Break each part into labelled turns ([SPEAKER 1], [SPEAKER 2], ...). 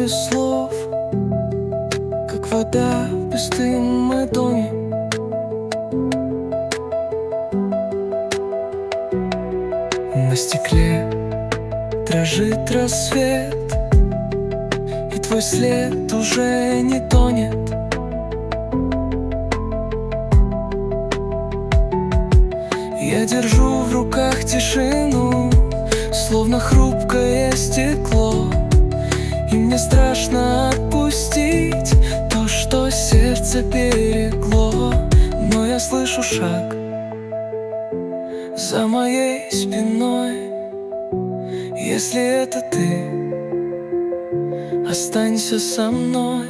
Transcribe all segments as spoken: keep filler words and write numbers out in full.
[SPEAKER 1] без слов, как вода в пустынном доме. На стекле дрожит рассвет, и твой след уже не тонет. Я держу в руках тишину, словно хрупкое стекло, и мне страшно отпустить то, что сердце берегло. Но я слышу шаг за моей спиной. Если это ты, останься со мной.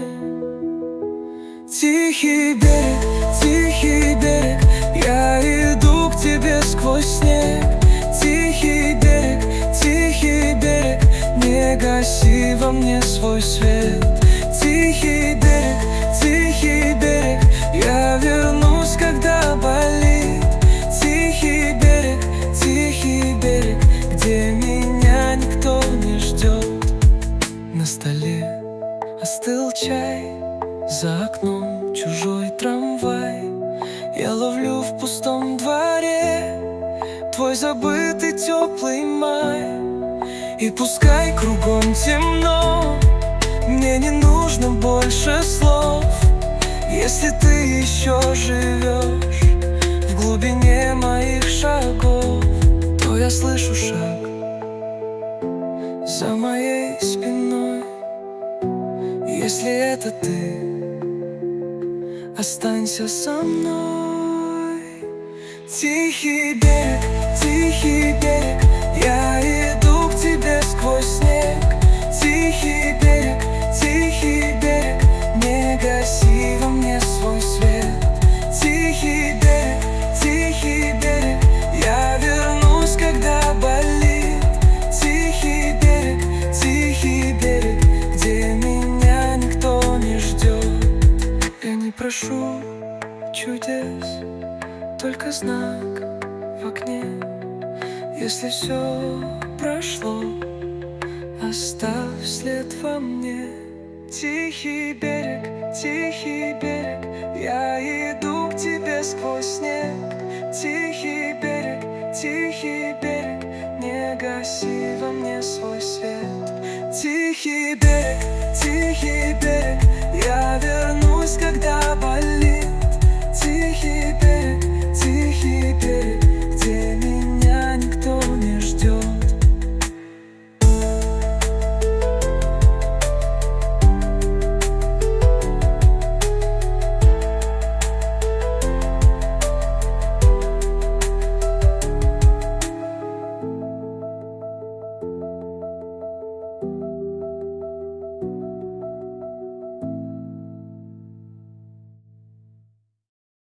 [SPEAKER 1] Тихий берег, тихий берег, я иду к тебе сквозь снег. Тихий берег, тихий берег, не гаси во мне свой свет. Тихий берег, тихий берег, я вернусь, когда болит. Тихий берег, тихий берег, где меня никто не ждет. На столе остыл чай, за окном чужой трамвай. Я ловлю в пустом дворе твой забытый теплый май. И пускай кругом темно, мне не нужно больше слов. Если ты еще живешь в глубине моих шагов, то я слышу шаг за моей спиной. Если это ты, останься со мной. Тихий берег, тихий берег, я иду к тебе сквозь снег. Тихий берег, тихий берег, не гаси во мне свой свет. Тихий берег, тихий берег, я вернусь, когда болит. Тихий берег, тихий берег, где меня никто не ждет. Я не прошу чудес, только знак в окне. Если все прошло, оставь след во мне. Тихий берег, тихий берег, я иду к тебе сквозь снег. Тихий берег, тихий берег, не гаси во мне свой свет. Тихий берег, тихий берег, я вернусь, когда болит. Тихий берег,